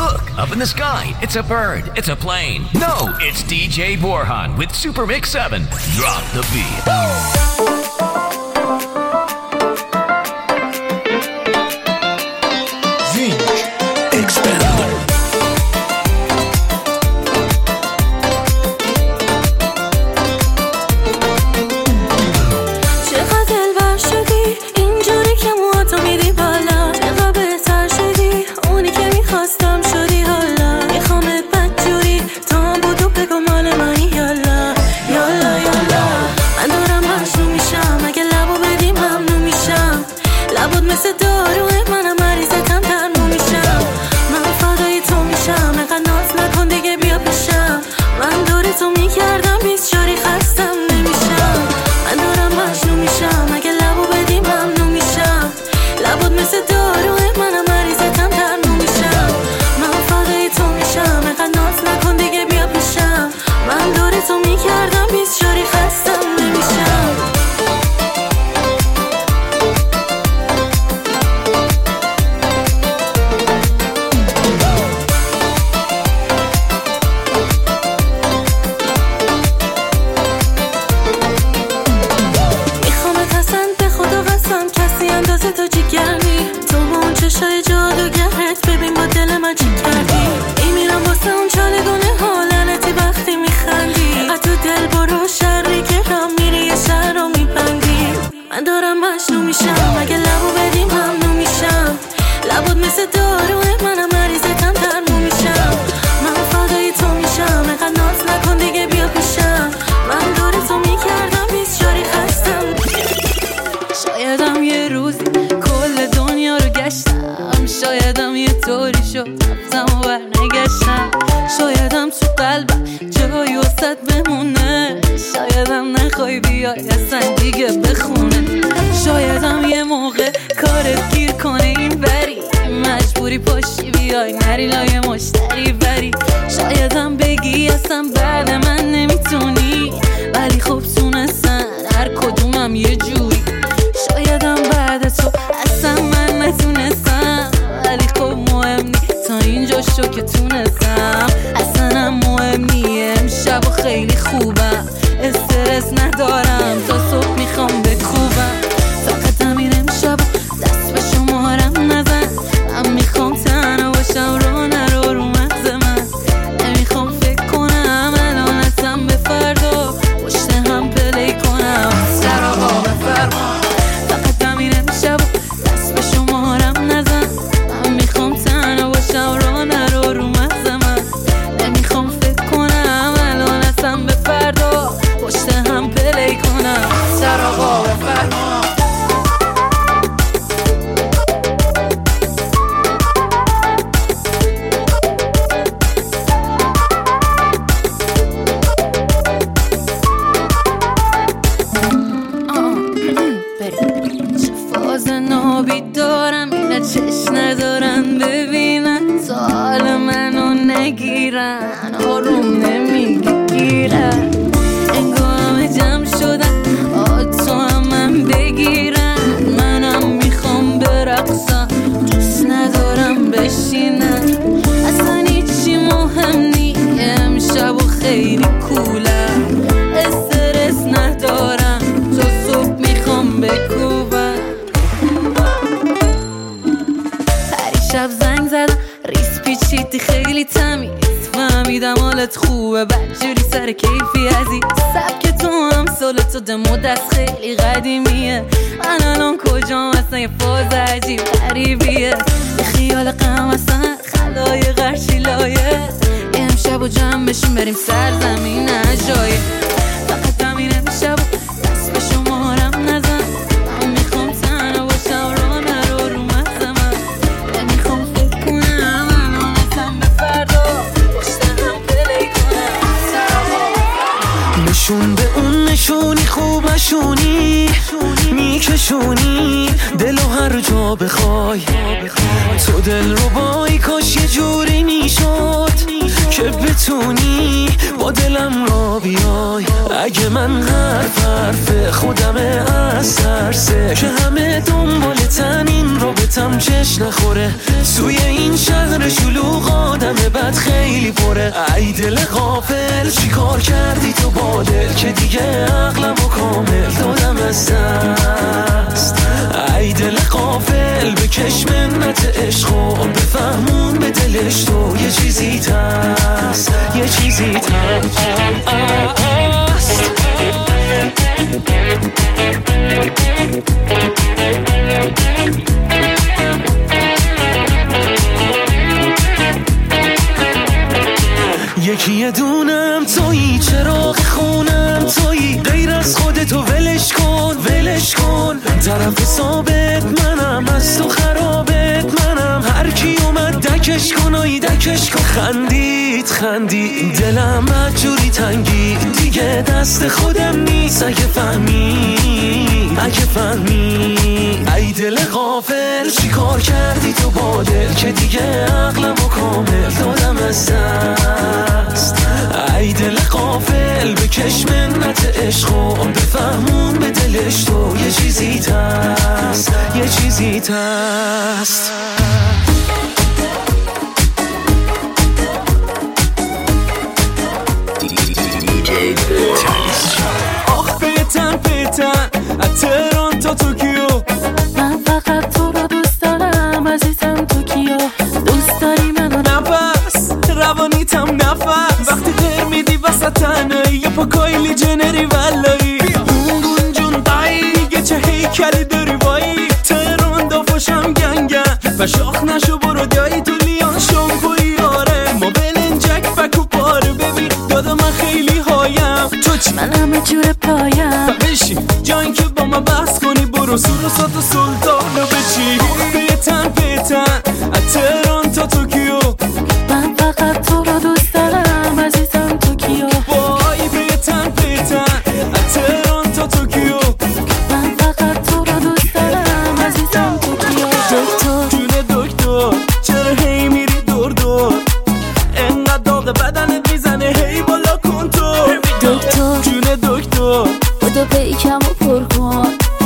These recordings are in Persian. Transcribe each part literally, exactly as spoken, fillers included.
Look, up in the sky. It's a bird. It's a plane. No, it's D J Borhan with Super Mix seven. Drop the beat. Zinc Expander. نشون به اون نشونی خوب نشونی میکشونی دلو هر جا بخوای تو دل رو بای کاش یه جوری میشد که بتونی با دلم را بیای اگه من حرف حرف خودمه از ترسه که همه دنبال تن این رابطم چش نخوره توی این شهر شلوغ آدم جیبت خیلی پره. ای دل غافل چی کار کردی تو با دل که دیگه عقلمو کامل دادم از دست. ای دل غافل بکش منت عشق و بفهمون به دلش تو یه چیزی هست، یه چیزی هست. یکی یه دونم تویی، چراغ خونم تویی، غیر از خودتو ولش کن ولش کن. طرف ثابت منم، از تو خرابت منم، هر کی اومد دکش کن آی دکش کن. خندید خندید دلم مجوری تنگی، دیگه دست خودم نیست اگه فهمی اگه فهمی. ای دل غافل چی کار کردی تو با دل که دیگه عقلمو کامل دادم از دست. ای دل غافل بکش منت عشق و بفهمون به دلش تو یه چیزی هست، یه چیزی هست. آخ پیتن پیتن از تهران تا توکیو، من فقط تو رو دوست دارم عزیزم توکیو. دوست داری منو نفس روانیتم نفس، وقتی غیر میدی وسط تنهایی یه پا کایلی جنری ولایی. گونگون جون دایی یه چه هیکلی داری وایی، تهران دافاشم گنگن و شاخ نشو برو دایی تو لیان شامپوی. آره ما بلنجک فکو پاره ببین دادا من خیلی هایم تو چی؟ من همه جور پایم بشین جایی که با من بحث کنی برو سور و سات و سلطانو بچی. پیتن پیتن از تهران تا توکیو، من فقط تو رو دوست دارم عزیزم توکیو. وای پیتن پیتن از تهران تا توکیو، من فقط تو رو دوست دارم عزیزم توکیو. دکتر جون دکتر چرا هی میری دور دور، انقدر داغ بدنت میزنه هی بالا کن تو. دکتر جون دکتر بودو پیکم و پر کن،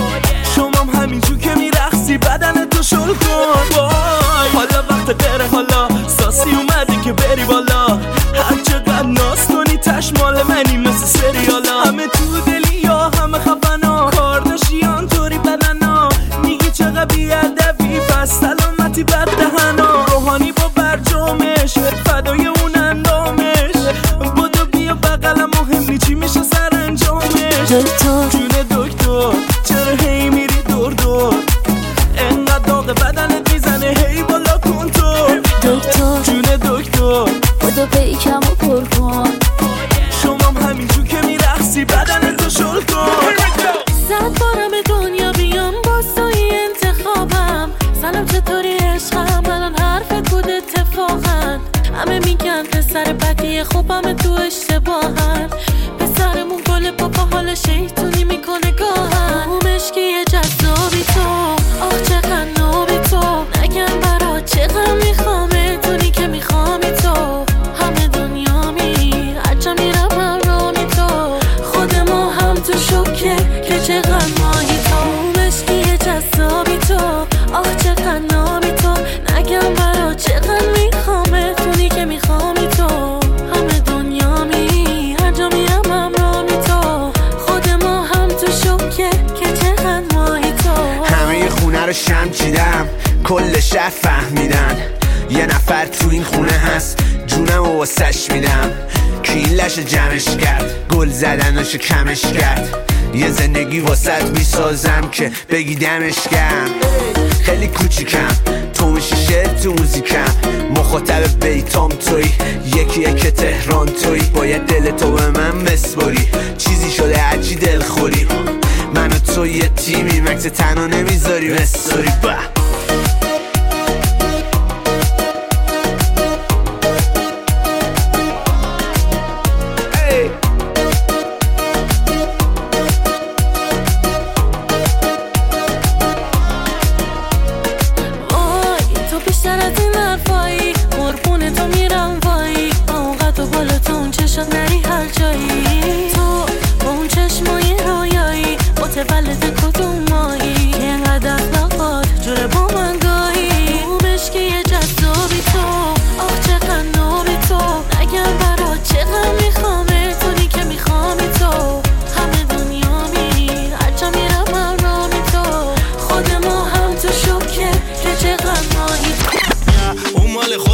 شمام همینجور که میرخصی بدن تو شل کن. وای حالا وقت غیره، حالا ساسی اومده که بری بالا، هر چقدر ناز کنی تش مال منی مثل سریالا. همه تو دلی یا همه خفنا، کارداشیان طوری بدنا، میگی چقدر بیادبی پس سلامتی بد دهنا. روحانی با برجامش فدای اون اندامش، بودو بیا بقلم مهم چی میشه سرانجامش. دکتر جون دکتر چرا هی میری دور دور، انقدر داغ بدنت میزنه هی بالا کن تو. دکتر جون دکتر بودو پیکم و پر کن، شمام همینجور که میرخصی بدن تو شل کن. صد بارم دنیا بیام باز توی انتخابم، سلام چطوری عشقم الان حرف کود اتفاقن. همه میگن پسر بدی خوبم تو اشتباهن، پسرمون گل پاپا حال شیطونی میکنه گاهن. اون مشکی جذابی تو آخ چقدر نابی تو، نگم برا چقدر میخوامه تونی که میخوامی تو. همه دنیا می هرچه میرم همرامی تو، خود ما هم تو شکه که چقدر ماهی تو. اون مشکی جذابی تو آخ چقدر نابی تو، نگم برا چقدر میخوامه تونی که میخوامی تو. همه دنیا می هر جا میرم همرامی تو، خود ما هم تو شکه که چقدر ماهی تو. همه خونه رو شم چیدم کل شهر فهمیدن، یه نفر تو این خونه هست جونم و واسش میدم. که این لش جمعش کرد گل زدناشو کمش کرد، یه زندگی واسط میسازم که بگی دمش گرم. خیلی کوچیکم تو میشی شعر تو موزیکم، مخاطب بیتام توی یکی که تهران توی. باید دل تو به من بسپاری، چیزی شده هرچی دل خوری. من و تو یه تیمی مکس تنها نمیذاری بساری با. متولد کدوم مایی، اینقدر اخلاقات جوره با من گاهی. اون مشکی جذابی تو آخ چقدر نابی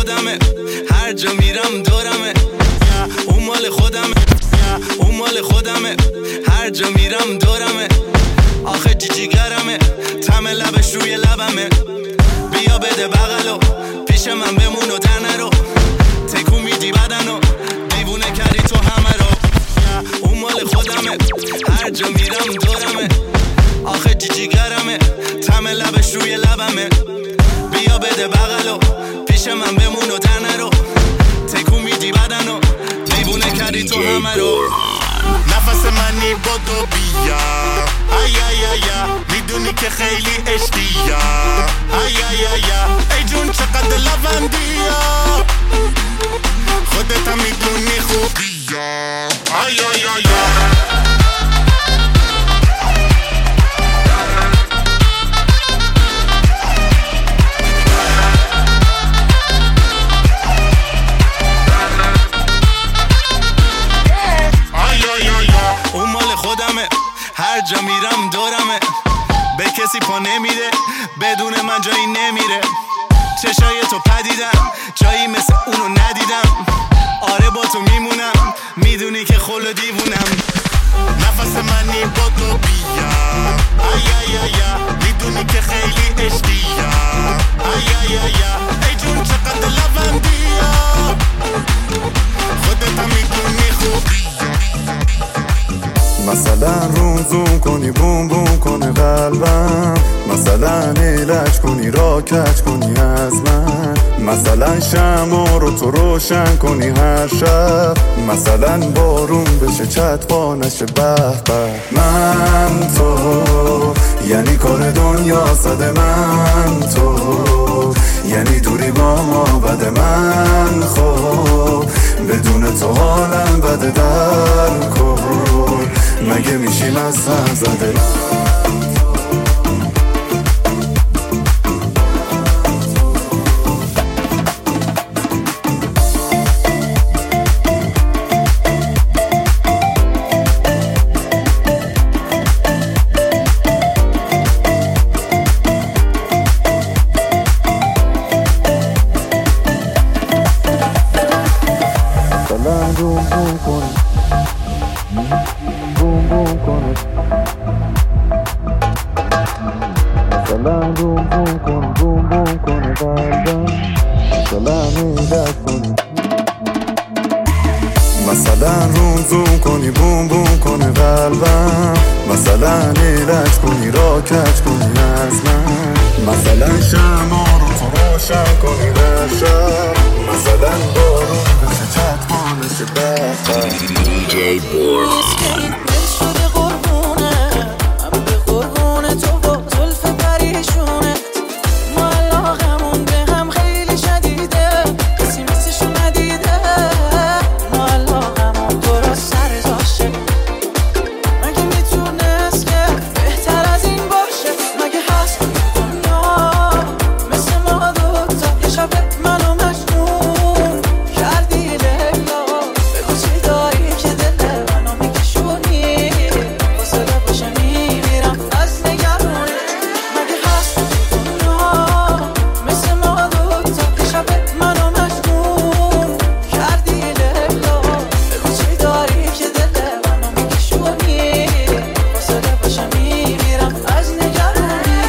خودمه، هر جا میرم دورمه. اون مال خودمه، اون مال خودمه، هر جا میرم دورمه. آخه جیجیگرمه، طعم لبش روی لبمه. بیا بده بغلو، پیش من بمون و در نرو. تکون میدی بدنو، دیوونه کردی تو همه رو. اون مال خودمه، هر جا میرم دورمه. آخه جیجیگرمه، طعم لبش روی لبمه. بیا بده بغلو، پیش من بمون و در نرو. تکون میدی بدنو، دیوونه کردی تو همه رو. نفس منی بدو بیا، ای ای ای میدونی که خیلی عشقیه. ای ای ای ای جون چقدر لوندیه، خودت هم میدونی خوبیه. ای ای ای هر جا میرم دورمه. به کسی پا نمیده، بدون من جایی نمیره. چشای تو پدیدم، جایی مثل اونو ندیدم. آره با تو میمونم، میدونی که خل دیوونم. نفس منی با تو بیا، ای ای ای میدونی که خیلی عشقیه. ای ای ای ای جون چقدر لوندیه، خودت هم میدونی خوبیه. مثلا روم زوم کنی بوم بوم کنه قلبم، مثلا ایلج کنی را کج کنی از من، مثلا شمع رو تو روشن کنی هر شب، مثلا بارون بشه چتقا نشه به به. من تو یعنی کار دنیا صد، من تو یعنی دوری با ما بد. من خب بدون تو حالم بده، در کن مگه میشیم از سر زده. مثلا روم زوم کنی بوم بوم کنه قلبم، مثلا ایلج کنی را کج کنی از من، مثلا شمع رو تو روشن کنی در شب، مثلا بارون بشه چتقا نشه بهتر. دی جی بورهان شده قربونه، من به قربونه تو با زلف پریشونه. ما علاقمون به هم خیلی شدیده، کسی مثلشو ندیده. ما علاقمون درست سر جاشه، مگه میتونست که بهتر از این باشه؟ مگه هست دنیا مثل ما دوتا؟ یه شب منو مجنون کردی لیلا، بگو چی داری که دل منو میکشونی، فاصله باشه میمیرم از نگرونی. مگه هست دنیا مثل ما دوتا؟ یه شب منو مجنون کردی لیلا، بگو چی داری که دل منو میکشونی، فاصله باشه میمیرم از نگرونی.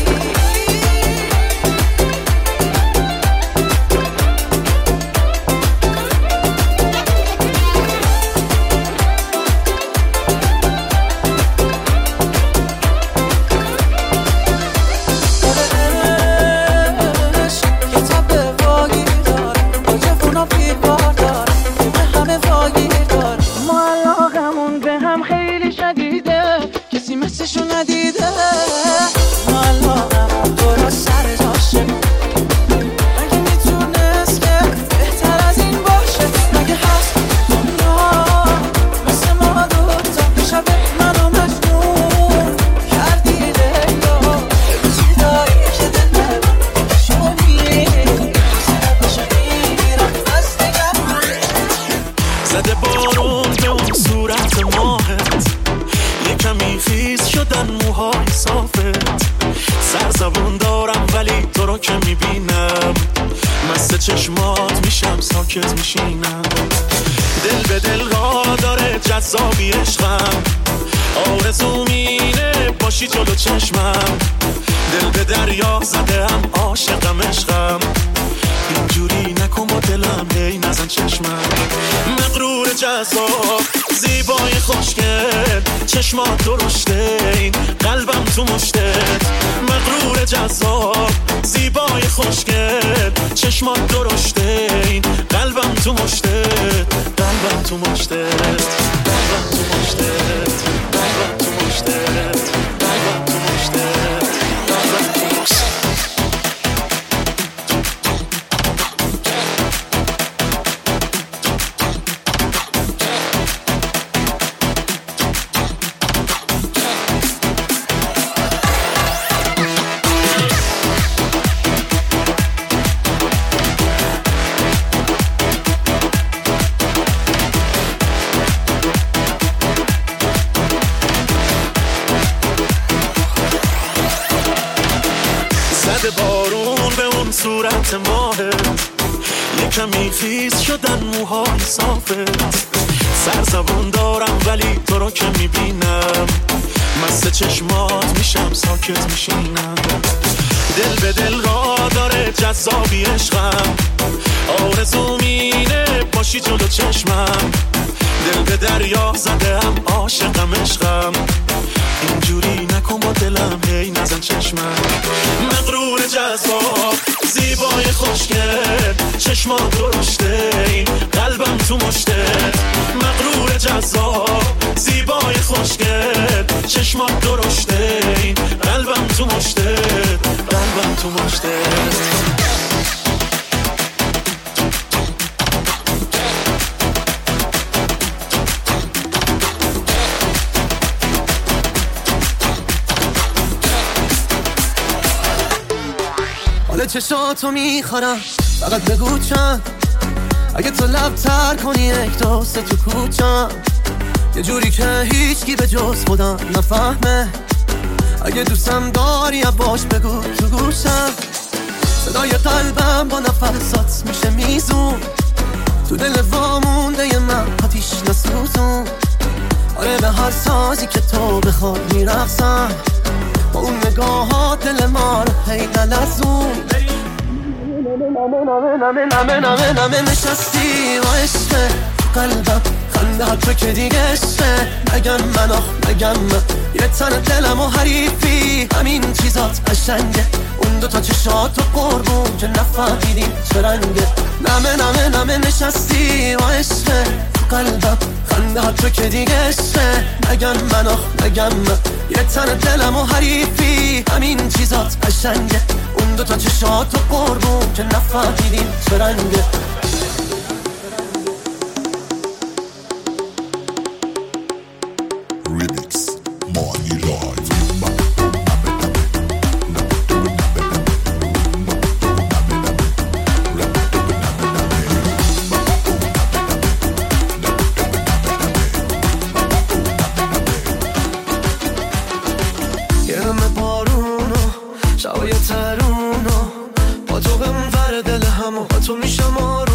یه تب واگیر داره، با جفونا پیر بار داره، به همه واگیر داره. ما علاقمون به هم خیلی شدیده، کسی مثلشو ندیده. ما علاقمون درست سر جاشه، مگه میتونست که بهتر از این باشه؟ مگه هست دنیا مثل ما دوتا؟ یه شب منو مجنون کردی لیلا، بگو چی داری که دل منو میکشونی، فاصله باشه میمیرم از نگرونی. زده بارون به اون صورت ماهت، یه کمی خیس شدن موهای صافت. سر زبون دارم ولی تو رو که میبینم مست چشمات میشم ساکت میشینم دل به دل را داره جذابی عشقم آرزوم اینه باشی جلو چشمم دل به دریا زده هم عاشقم عشقم اینجوری نکن با دلم هی نزن چشمم مغرور جذاب زیبای خوشگل چشمات درشته این قلبم تو مشتت مغرور جذاب زیبای خوشگل چشمات درشته این قلبم تو مشتت قلبم تو مشتت قلبم تو مشتت قلبم تو مشتت قلبم تو مشتت قلبم تو مشتت بارون به اون صورت ماهت یکمی خیز شدن موهای صافت سرزبون دارم ولی تو رو که میبینم مست چشمات میشم ساکت میشینم دل به دل را داره جذابی عشقم آرزوم اینه باشی جلو چشمم دل به دریا زده هم عاشقم عشقم اینجوری نکن با دلم هی نزن چشمم مغرور جذاب زیبای خوشگل چشمات درشته این قلبم تو مشتت مغرور جذاب زیبای خوشگل چشمات درشته این قلبم تو مشتت قلبم تو مشتت حال چشاتو میخورم فقط بگو چند اگه تو لب تر کنی یک دوست تو کوچم یه جوری که هیچکی به جز خودم نفهمه اگه دوستم داری باش بگو تو گوشم صدای قلبم با نفسات میشه میزون تو دل وامونده ی من آتیش نسوزون آره به هر سازی که تو بخواد میرقصم با اون نگاهات دل ما رو هی نلزون نمه نمه نمه نمه نمه نشستی و عشقه قلبم خنده ها تو که دیگه عشقه نگم من آخ نگم من یه تن دلم و حریفی همین چیزات قشنگه اون دوتا چشات و قربون که نفهمیدیم چه رنگه نمه نمه نمه نشستی و عشقه قلبم خنده ها تو که دیگه عشقه نگم من آخ نگم من یه تن دلم و حریفی همین چیزات قشنگه اون دوتا چشات و قربون که نفهمیدیم چه رنگه شبای ترونو با تو غم ور دل همو با تو میشم آروم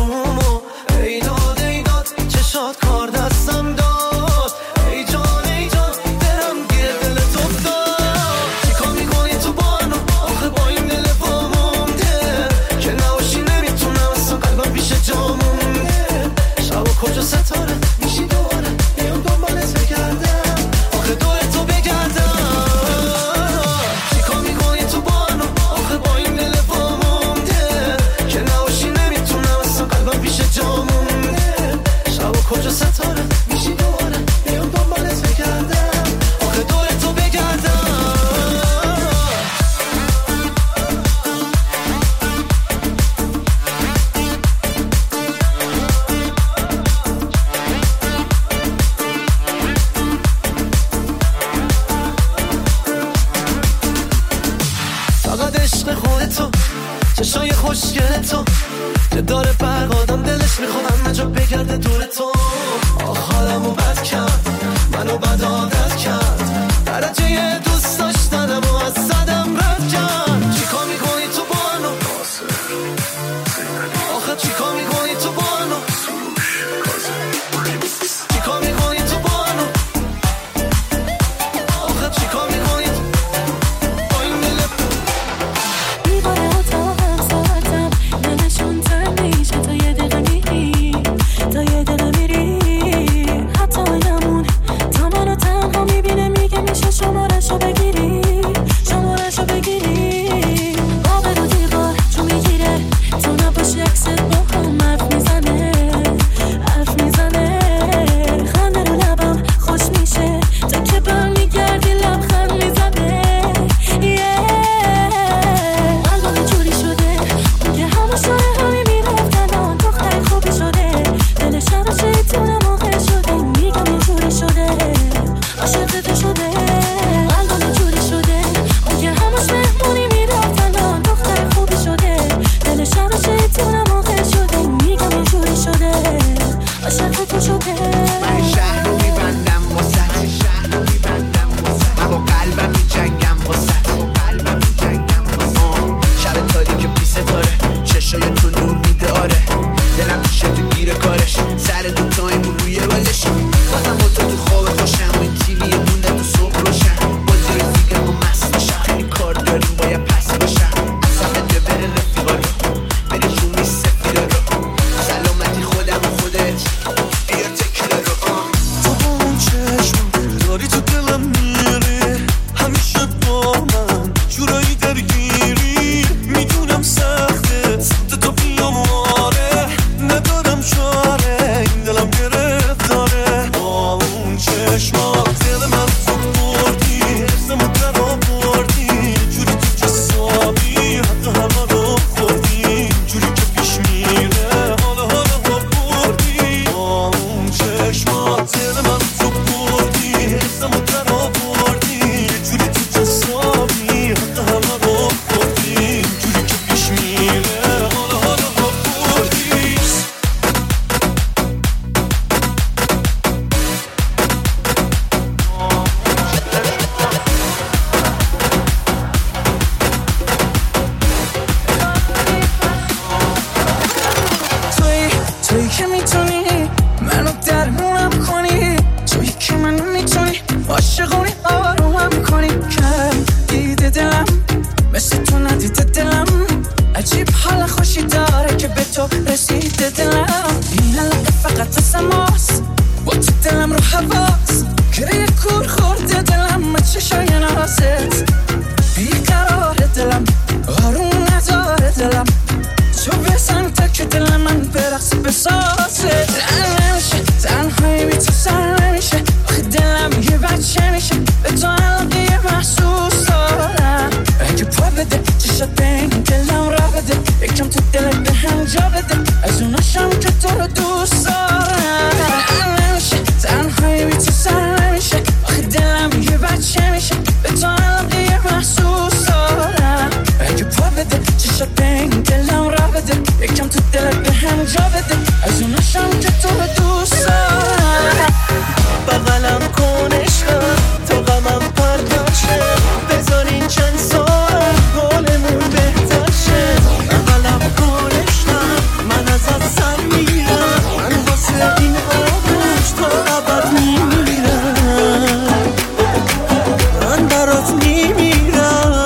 که میتونی منو درمونم کنی، تویی که منو میتونی عاشقونی آرومم کنی. کم دیده دلم مثل تو ندیده دلم، عجیب حال خوشی داره که به تو رسیده دلم. این علاقه فقط تو سماست با تو دلم رو حواس، گره کور خورده دلم به چشای نازت. بیقرار دلم آروم نداره دلم، تو بزن تا که دل من برقص بسازه. تن نمیشه تنهایی بی تو سر نمیشه، آخه دلم یه بچه میشه به تو علاقه محسوس دارم. اگه پا بده چشات به این دلم را بده، یکم تو دلت به هم جا بده از اوناشم که تو رو دوست دارم. تن نمیشه تنهایی بی تو سر نمیشه، آخه دلم یه بچه میشه به تو علاقه محسوس دارم. اگه پا بده چشات به این دلم را بده، یکم تو دلت به هم جا بده از اوناشم که تو رو دوست دارم. بغلم کن عشقم تا غمم پرتر شه، بذارین چند ساعت حالمون بهتر شه. بغلم کن عشقم من ازت سر میرم، من واسه این آغوش تا ابد میمیرم، من برات میمیرم.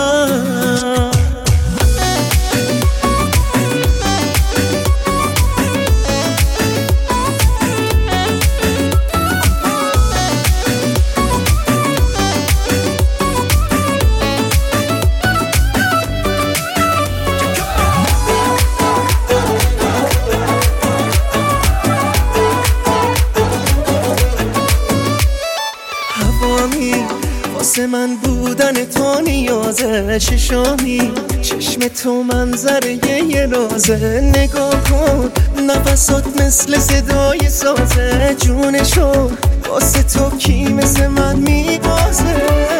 واسه من بودن تو نیازه، چشامی چشم تو منظره یه رازه. نگاه کن نفسات مثل صدای سازه، جونشو واسه تو کی مثل من میبازه.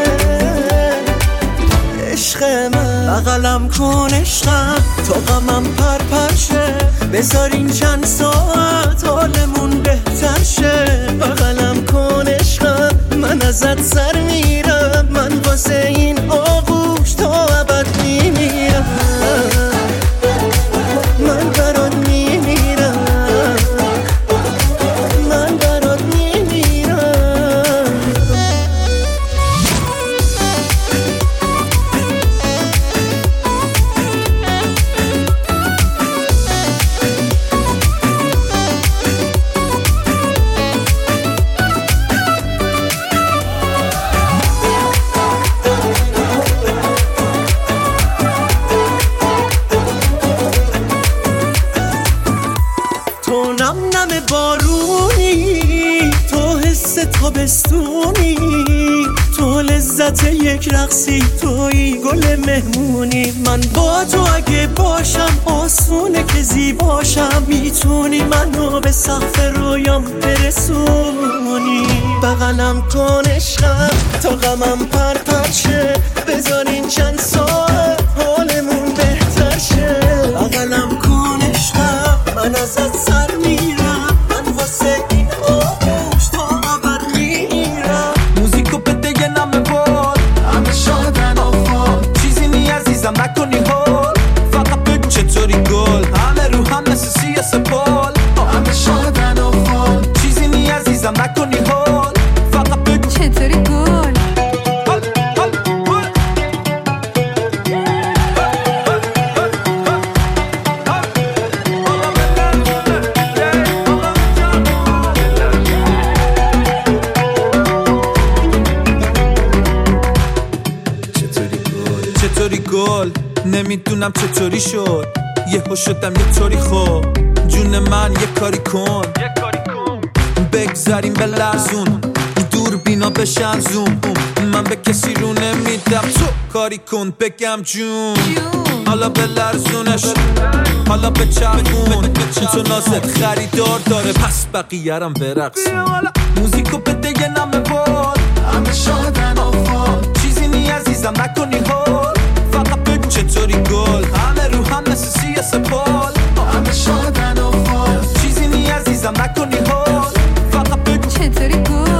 عشق من بغلم کن عشقم تا غمم پر پر شه، بذارین چند ساعت حالمون بهتر شه. بغلم کن عشقم من ازت سر میرم، من واسه این آغوش تا ابد میمیرم، من برات میمیرم، من برات میمیرم. تابستونی تو لذت یک رقصی، توی گل مهمونی. من با تو اگه باشم آسونه که زیباشم، میتونی منو به سقف رویام برسونی. بغلم کن عشقم تا غمم پر پر شه، بذارین چند ساعت حالمون بهتر شه. بغلم کن عشقم من ازت سر میرم، من واسه این آغوش تا ابد میرم. موزیکو بده یه نمه بال، همه شادن آفال، چیزی نی عزیزم نکنی حال، فقط بگو چطوری گل، همه رو هم مثل سیه سپال. همه شادن آفال، چیزی نی عزیزم نکنی حال، فقط بگو چطوری گل. گل نمیدونم چطوری شد، یهو شدم یه طوری. خوب جون من یه کاری کن، بگذاریم به لرزون، دور بینا بشن زوم. من به کسی رو نمیدم، تو کاری کن بگم جون. حالا به لرزونش، حالا به چرخون، تو نازت خریدار داره پس بقیه رم برقصون. موزیکو بده یه نمه بال، همه شادن آفال، چیزی نی عزیزم نکنی حال، فقط بگو چطوری گل، همه رو هم مثل سیه سپال. همه شادن آفال، چیزی نی عزیزم نکنی حال، فقط بگو چطوری گل.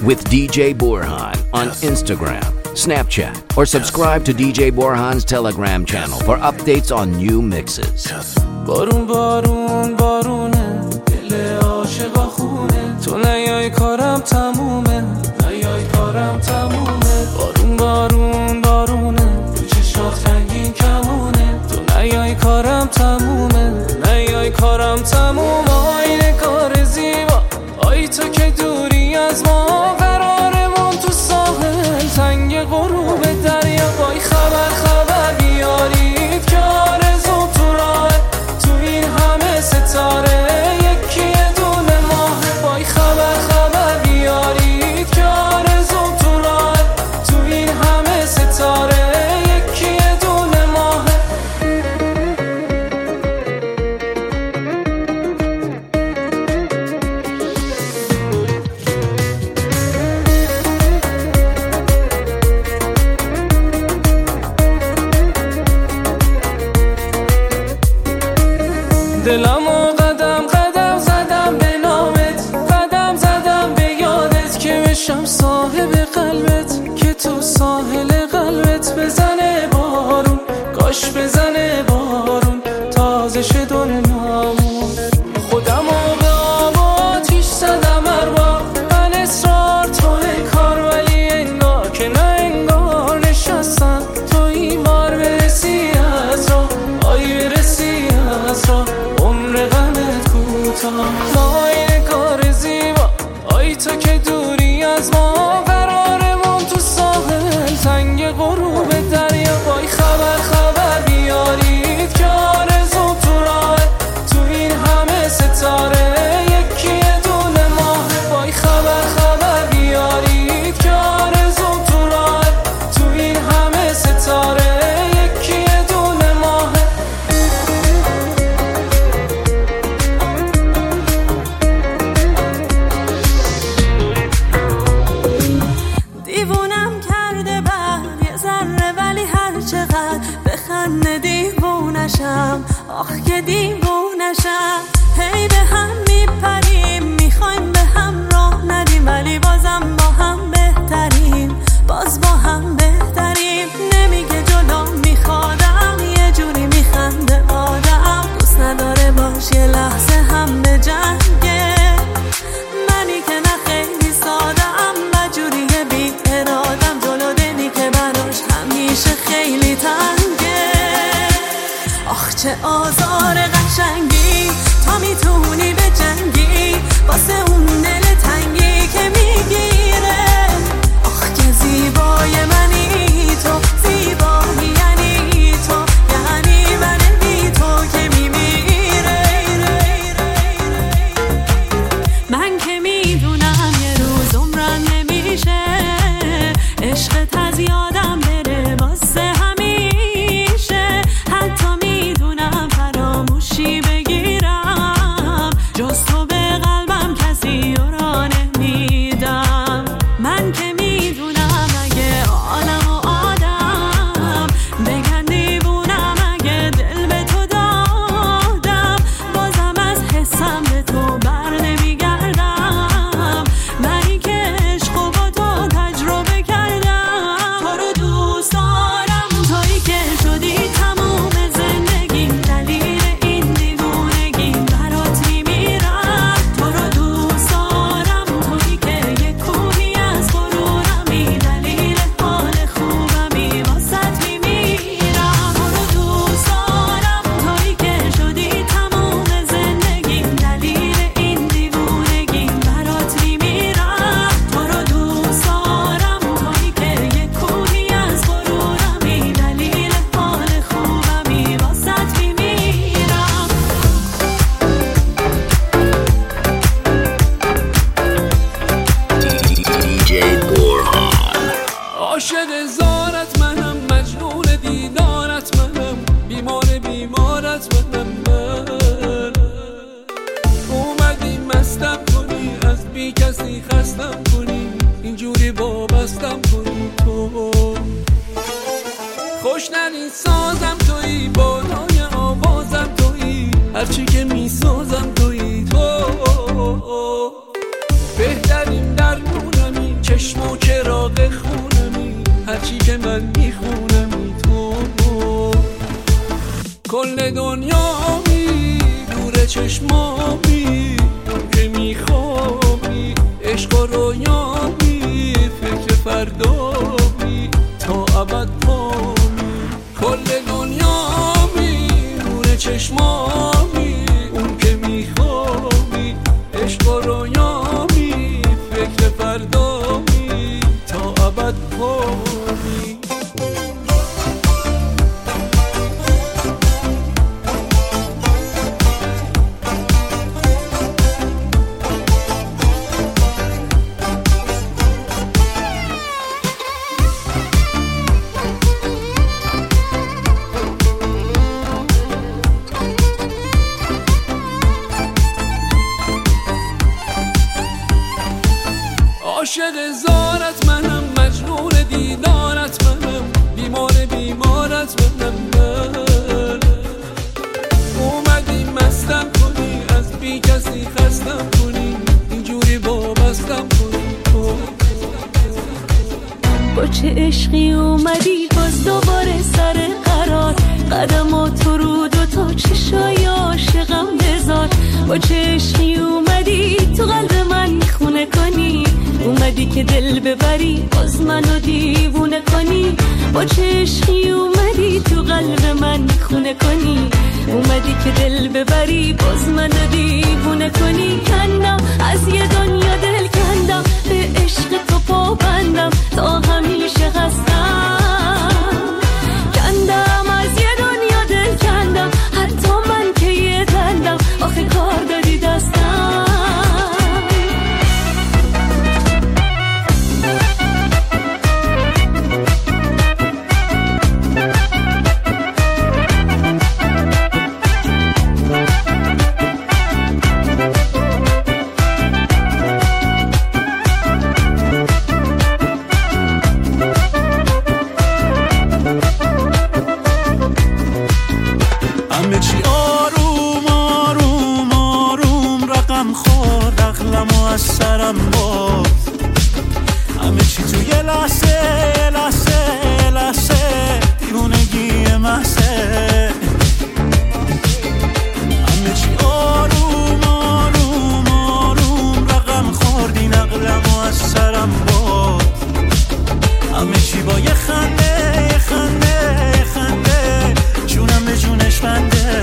with D J Borhan on Instagram, Snapchat, or subscribe to D J Borhan's Telegram channel for updates on new mixes. بارون بارون بارونه دل عاشقا خونه تو نیای کارم تمومه نیای کارم تمومه بارون بارون بارونه تو چشات رنگین کمونه تو نیای کارم تمومه نیای کارم تمومه آینه کار زیبا آی تو که دوری از ما قرارمون تو ساحل تنگ غروب دریا وای خبر خبر بیارید که آرزو تو راه تو این همه ستاره یکی دونه ماه وای خبر خبر بیارید که آرزو تو راه تو این همه ستاره یکی دونه ماه دلمو قدم قدم زدم به نامت قدم زدم به یادت که بشم صاحب قلبت که تو ساحل قلبت بزنه بارون کاش بزنه بارون تازه شه دنیامون خودمو به آب و آتیش زدم هر بار من اصرار توی کار ولی انگار که نه انگار نشستم تو این بار برسی از راه آی برسی از راه ماین کار زیبا آی تو که دوری از ما قرارمون تو ساحل تنگ غروب دریا وای خبر خبر بیارید که آرزو تو راه تو این همه ستاره یکی دونه ماه وای خبر خبر بیارید که آرزو تو راه تو این همه ستاره یکی دونه ماه دیوونشم آخ که دیوونشم هی به هم میپریم میخوایم به هم راه ندیم ولی بازم با هم بهتریم باز با هم بهتریم نمیگه جلو میخوادم یه جوری میخنده آدم دوست نداره باش یه لحظه هم به جنگه منی که نه خیلی سادم و جوری بی ارادم جلو دلی که براش همیشه خیلی تنگه آخ چه آزار قشنگی تا میتونی به جنگی واسه اون دل تنگی که میگیره آخ که زیبای منی تو زیبایی یعنی تو یعنی من بی تو که میمیره من که میدونم یه روز عمرم نمیشه عشقت از یادم بره واسه همیشه حتی میدونم فراموشی بگیرم جز تو به قلبم کسی را نمیدم من که میدونم اگه عالم و آدم بگن دیوونم اگه دل به تو دادم بازم از حسم به تو بر نمیگردم منی که عشق و با تو تجربه کردم تو رو دوست دارم تویی که شدی تموم زندگیم دلیل این دیوونگیم برات میمیرم تو رو دوست دارم تویی که یک کوهی از غرورمی دلیل حال خوبمی واسط میمیرم تو رو دوست دارم تویی که شدی تموم زندگیم دلیل این دیوونگیم برات میمیرم تو رو دوست دارم تویی که یک کوهی از غرورمی دلیل حال خوبمی واسط میمیرم D J Borhan. عاشق زارت منم مجنون دیدارت منم بیمار بیمارت منم من اومدی مستم کنی از بی کسی خستم کنی اینجوری وابستم کنی تو خوش نری سازم تویی بالای آوازم تویی هرچی که میسازم تویی تو بهترین درمونمی دنیامی که میخوابی، عشق و رویامی، فکر فردامی، تا ابد پامی، کل دنیامی، نور چشمامی، اون که میخوابی، عشق و رویامی، فکر فردامی، تا ابد پامی. عاشق زارت منم، مجنون دیدارت منم، بیمار بیمارت منم. من اومدی مستم کنی، از بی کسی خستم کنی، اینجوری وابستم کنی. با چه عشقی اومدی باز دوباره سر قرار، قدمات رو دو تا چشای عاشقم بذار. با چه عشقی اومدی تو قلب من خونه کنی، اومدی که دل ببری باز منو دیوونه کنی. با چه عشقی اومدی تو قلب من خونه کنی، اومدی که دل ببری باز منو دیوونه کنی. کندم از یه دنیا دل کندم، به عشق تو پابندم، تا همیشه هستم. کندم از یه دنیا دل کندم، حتی من که یه دندم، آخه کار دادی دستم. همه چی آروم آروم آروم رقم خورد، عقلمو از سرم برد. همه چی تو یه لحظه یه لحظه یه لحظه دیوونگی محضه. همه چی آروم آروم آروم رقم خورد، این عقلمو از سرم برد. همه چی با یه خنده یه خنده یه خنده، جونم به جونش بنده.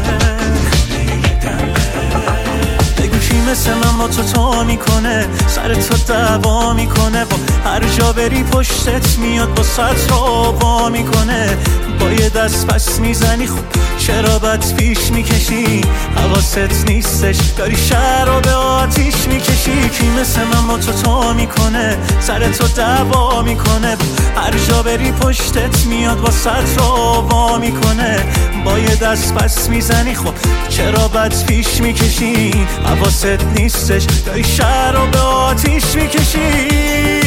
بگو کی مثل من با تو تو میکنه، سر تو دعوا میکنه، با هر جا بری پشتت میاد، با ست رو با میکنه. با یه دست پس میزنی خب چرا بد پیش میکشی، حواست نیستش داری شهر رو به آتیش میکشی. کی مثل من با تو تو میکنه، سر تو دعوا میکنه، هر جا بری پشتت میاد، با ست رو وا میکنه. با یه دست پس میزنی خب چرا بد پیش میکشی، حواست نیستش داری شهر رو به آتیش میکشی.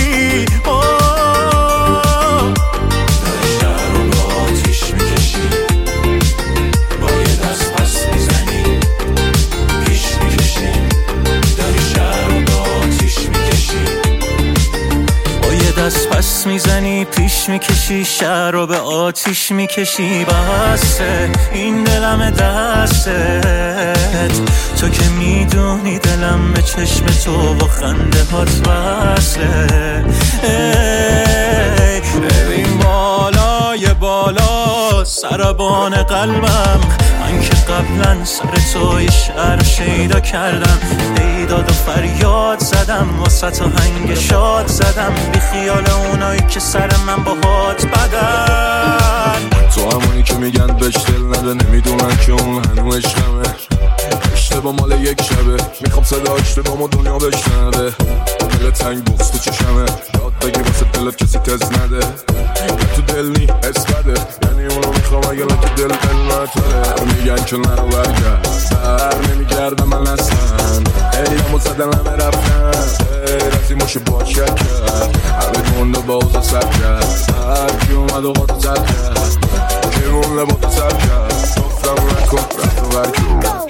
دست پس میزنی پیش میکشی، شهر رو به آتیش میکشی. بسه این دلم دستت، تو که میدونی دلم به چشم تو و خنده هات وصله. ببین بالای بالا سربان قلبم، من که قبلا سر تو یه شعر شیدا کردم، بیداد و فریاد زدم، واسه تو هنگ شاد زدم، بی خیال اونایی که سر من با هات بدن. تو همونی که میگن بهش دل نده، نمیدونن که اون هنو عشقمه. اشتباه مال یک شبه، میخوام صدا اشتباه ما دنیا بشنده. دل تنگ بغز تو چشمه، یاد بگی واسه دلت کسی تز نده. تو دل نی حس بده، یعنی اونو میخوام اگه که دل دل نتره. میگن که نرو برگرد، سر نمیگردم من اصلا. ایرمو زدن همه رفتن، رفتی ماشه با شکر همه مونده با اوزا سر کرد. هر کی اومد و قاطو سر کرد، کی مونده با تو سر کرد. گفتم نکن رفت و برکن.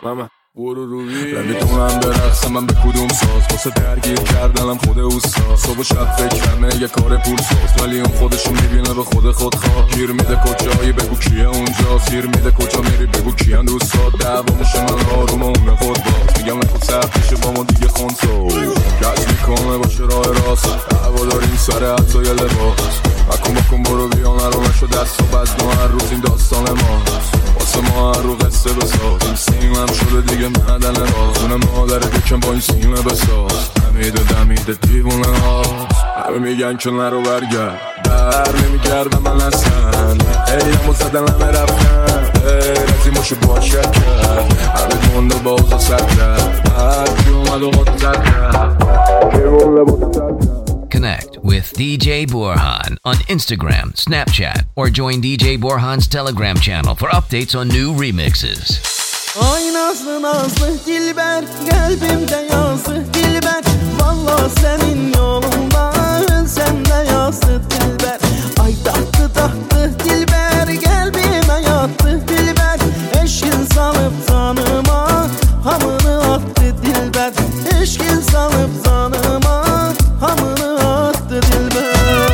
همه برو روی نمیتونم برقصم من به کدوم ساز واسه درگیر کردنم خود اوستا صبح و شب فکرمه یه کار پول ساز ولی اون خودشو میبینه به خود خود خواه گیر میده کجایی بگو کیه اونجا گیر میده کجا میری بگو کیان دوستا دعوا میشه من آروم اونه خود باز میگم نخود سرد میشه با ما دیگه خونسو کش میکنه باشه راه راست هوا داریم سر حتی یه لباس بکن بکن برو بیا نرو نشو دست و بزن و هر روز این داستان ما واسه ما هر رو قصه بساز این سیم هم شده دیگه معدن رازونه مادر دکم با این سیمه بساز دمیده دمیده دیوونه هاست همه میگن که نرو برگرد بر نمیگرد من اصلا ایرمو زدن همه رفتن غیر از این باشه باشد کرد همه گنده باز و سر کرد هر کی اومد و خود زد کرد Connect with D J Borhan on Instagram, Snapchat, or join D J Borhan's Telegram channel for updates on new remixes. Ay nazlı nazlı dilber kalbimde yazdı dilber Vallahi senin yolunda ölsem de yazdı dilber Ay tahtı tahtı dilber kalbime yattı dilber Eşkin salıp zanıma hamını attı dilber Eşkin salıp zanıma hamını attı dilber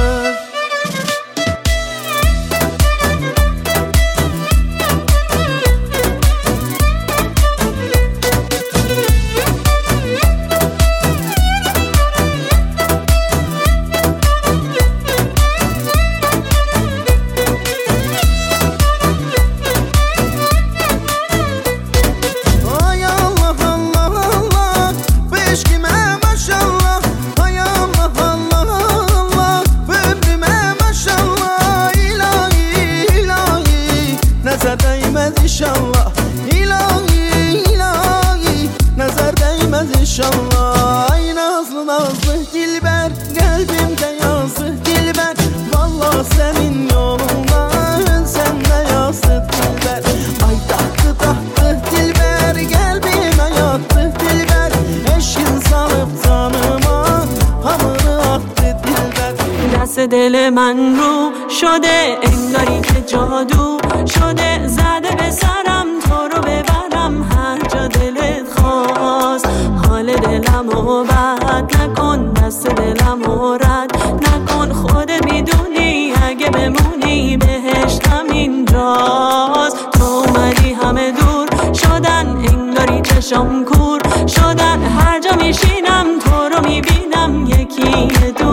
دل من رو شده انگاری که جادو شده زده به سرم تو رو ببرم هر جا دلت خواست حال دلم رو بد نکن دست دلم رو رد نکن خودت میدونی اگه بمونی بهشتم اینجاست تو اومدی همه دور شدن انگاری چشم کور شدن هر جا میشینم تو رو میبینم یکی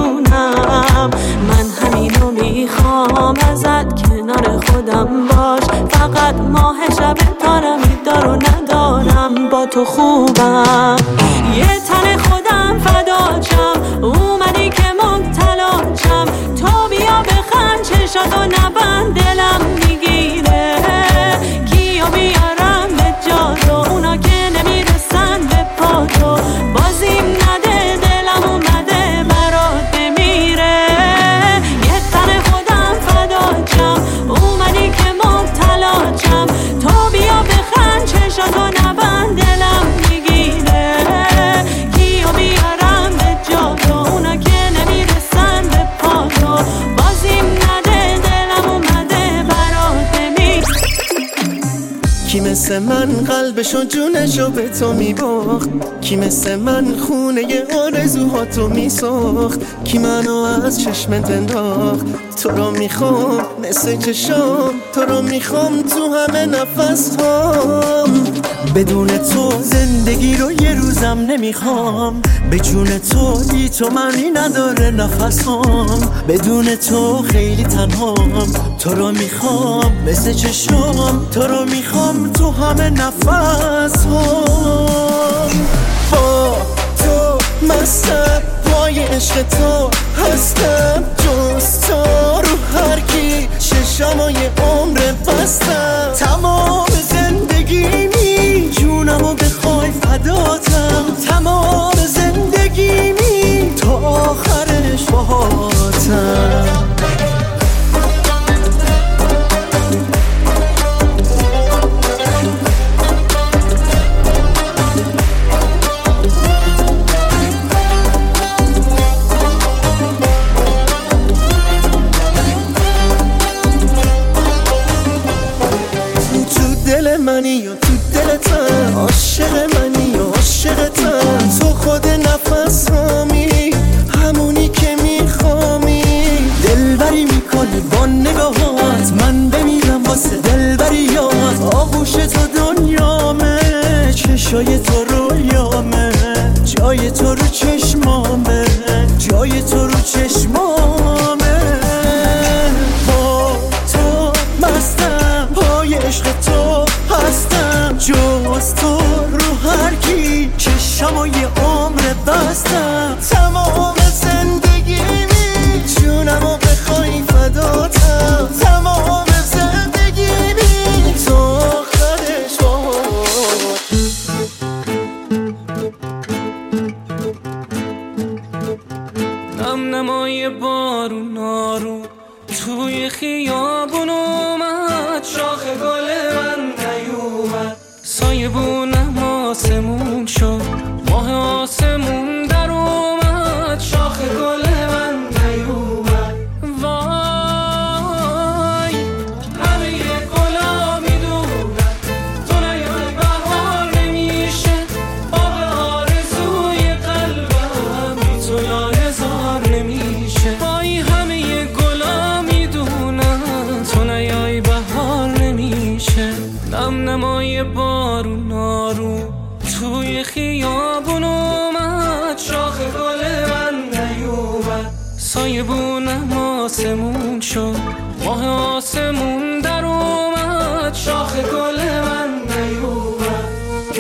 دونم من همینو میخوام ازت کنار خودم باش فقط ماه شب تارمی دارو ندارم با تو خوبم یه تن خودم فداچم اومدی که مبتلاچم تو بیا بخند چشاتو نبند دلم میگیره کیو بیارم به جادو اونا که نمیرسن به پاتو بازیم نده دلم اومده برات بمیره یه تن خودم فداچم اومدی که مبتلاچم تو بیا بخند چشاتو نبند دلم میگیره کیو بیارم به جادو اونا که نمیرسن به پاتو بازیم نده دلم اومده برات بمیره کی مثل من قلبشو جونشو به تو میباخت کی مثل من خونه آرزوهاتو میساخت کی منو از چشمت انداخت تو رو میخوام مثل چشام تو رو میخوام تو همه نفس هام بدون تو زندگی رو یه روزم نمیخوام به جون تو بی تو معنی نداره نفس هام بدون تو خیلی تنهام تو رو میخوام مثل چشام تو رو میخوام تو همه نفس هام با تو مستم پای عشق تو هستم جز تو رو هر کی چشمای عمر بستم تمام زندگیمی جونمو بخوای فداتم تمام زندگیمی تا آخرش باهاتم منی یا تو دلتم، عاشق منی یا عاشقتم، تو خود نفس هامی همونی که میخوامی، دلبری میکنی با نگاهات، من بمیرم واسه دلبریات، آغوش تو دنیامه، چشای تو رویامه، جای تو رو چشمامه، جای تو رو چشمامه، با تو مستم، پای عشق تو هستم، جز تو رو هر کی چشمو یه عمر بستم، تمام زندگیمی جونمو بخوای فداتم، تمام زندگیمی تو آخرش نم نمای بارون آروم توی خیابون اومد، شاخ گل من نیومد، سایه بونم آسمون شد، ماه آسمون در اومد، شاخ گل من نیومد، وای همه یه گلا میدونن تو نیای بهار نمیشه، آب آرزوی قلبم بی تو لایزار نمیشه، وای همه یه گلا میدونن تو نیای بهار نمیشه، نم نمای بارون آروم توی خیابون اومد، شاخ گل من نیومد، سایه بونم آسمون شد، ماه آسمون در اومد، شاخ گل من نیومد.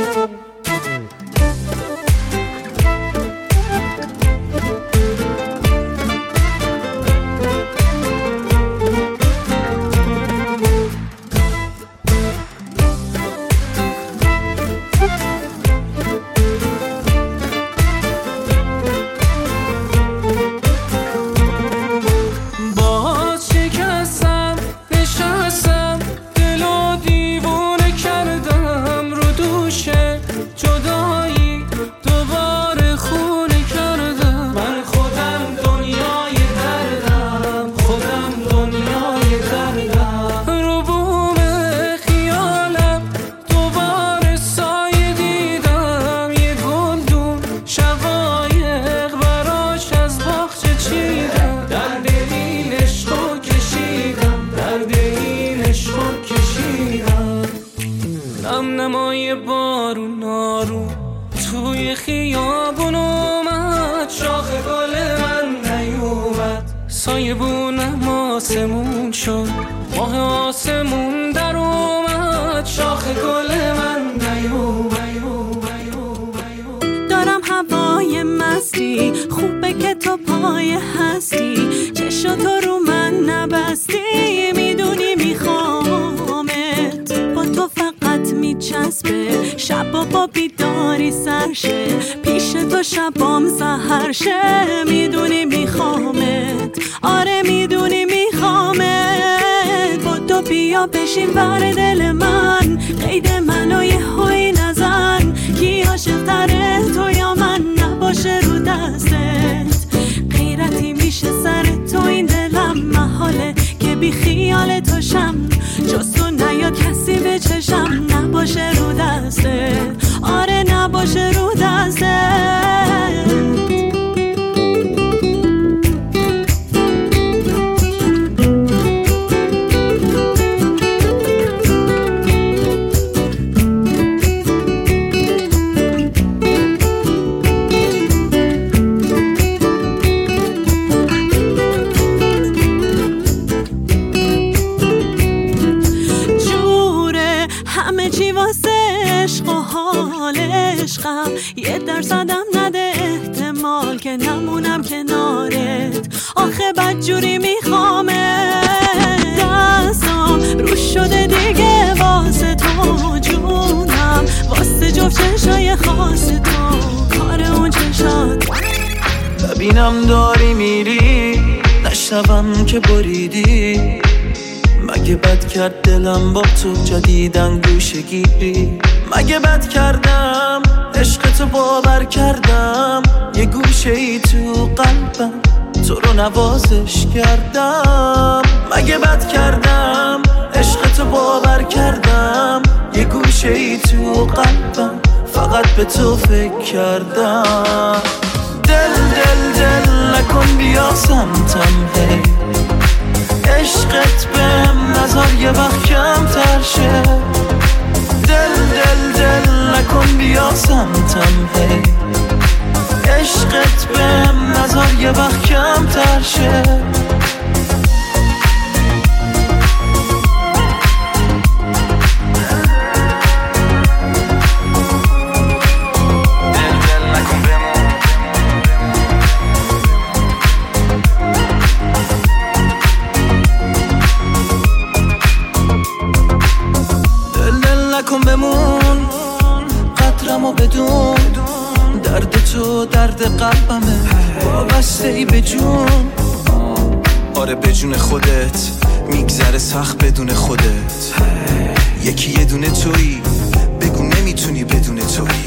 نمای بارون آروم توی خیابون اومد، شاخ گل من نیومد، سایه بونم آسمون شد، ماه آسمون در اومد، شاخ گل من نیومد. دارم هوای مستی، خوبه که تو پای هستی، چشم تو رو من نبستی، میدونی میخوامت، با تو فقط میچسبه، شبا با بیداری سرشه، پیش تو شبام سحر شه، میدونی میخوامت، آره میدونی میخوامت، با تو بیا بشین بر دل من، قید منو یه هوی نزن، کی عاشق تره تو یا من، نباشه رو دستت، غیرتی میشه سر تو این دلم، محاله که بی خیال تو شم، جز تو نیاد کسی به چشم، نباشه رو دستت، آره نباشه رو دستت. یه درصدم نده احتمال که نمونم کنارت، آخه بدجوری میخوامت، دستم روش شده دیگه واسه تو جونم، واسه جفت چشای خاص تو، کار اون چشات، ببینم داری میری نشنوم که بریدی، مگه بد کرد دلم با تو جدیدن گوشه گیری، مگه بد کردم عشق تو باور کردم، یه گوشه ای تو قلبم تو رو نوازش کردم، مگه بد کردم عشق تو باور کردم، یه گوشه ای تو قلبم فقط به تو فکر کردم. دل دل دل نکن بیا سمتم هی، عشقت بهم نظر یه وقت کمتر شه. دل دل دل نکن بیا سمتم هی، عشقت بهم نظر یه وقت کمتر شه. کن بمون قطرمو بدون درد تو درد قلبمه وابسته ای به جون. آره به جون خودت میگذره سخت بدون خودت. یکی یه دونه تویی بگو نمیتونی بدون تویی.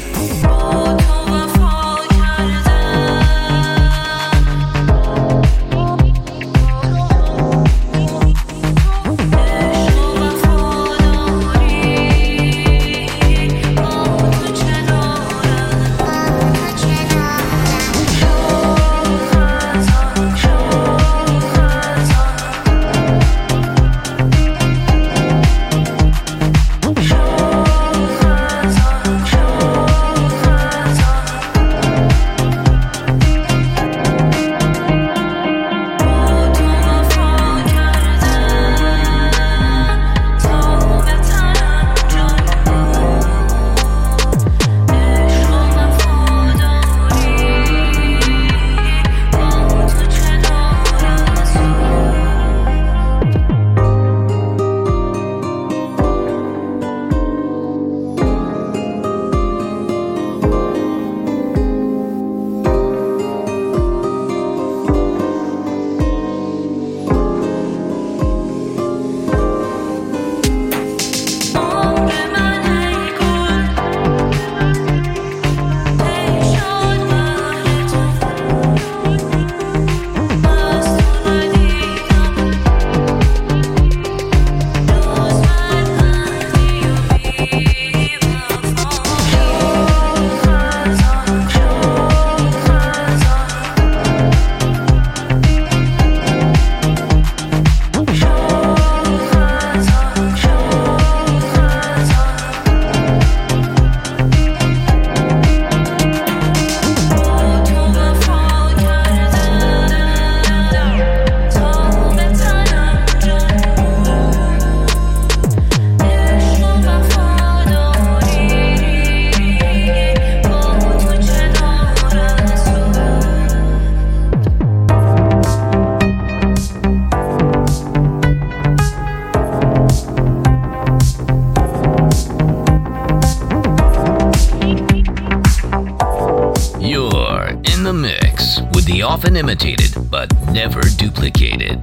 Often imitated but never duplicated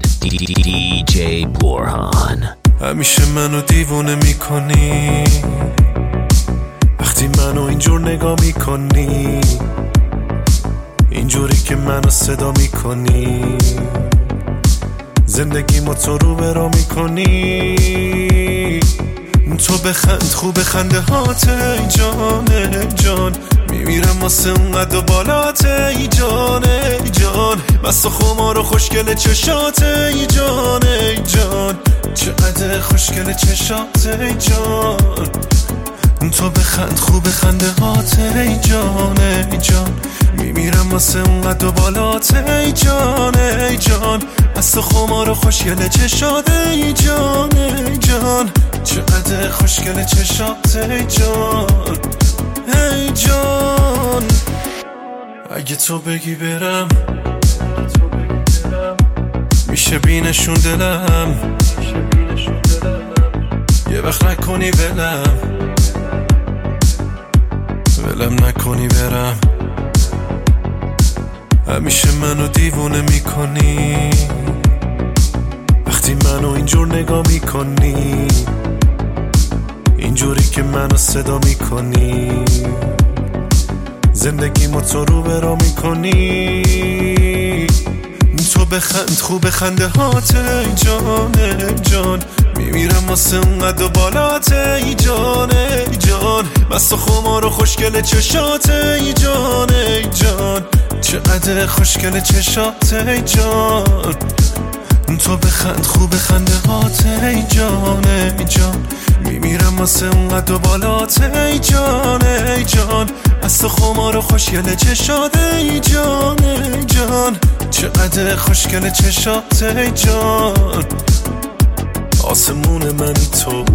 دی جی بورهان. همیشه منو دیوونه میکنی وقتی منو اینجور نگاه میکنی، اینجوری که منو صدا میکنی، زندگیمو تو رو برا میکنی. تو بخند خوب خنده هات ای جان ای جان، میمیرم واسه اونقدر بالات ای جان ای جان، مست و خمار و خوشگل چشات ای جان ای جان، چقدر خوشگل چشات ای جان. تو بخند خوب خنده هات ای جان ای جان، میمیرم واسه اونقدر بالات ای جان ای جان، مست و خمار و خوشگل چشات ای جان ای جان، چقدر خوشگل چشات ای جان ای جان. اگه تو بگی برم میشه بینشون دلم، یه وقت نکنی ولم ولم نکنی برم. همیشه منو دیوونه میکنی وقتی منو اینجور نگاه میکنی، اینجوری که منو صدا میکنی، زندگیمو تو رو برا میکنی. تو بخند خوب خنده هات ای جان ای جان، میمیرم واسه اونقدر بالات ای جان ای جان، مست و خمار و خوشگل چشات ای جان ای جان، چقدر خوشگل چشات ای جان، تو بخند خوب خنده هات ای جان ای جان، میمیرم واسه اونقدر بالات ای جان ای جان، مست و خمار و خوشگل چشات ای جان ای جان، چقدر خوشگل چشات ای جان، آسمون من تو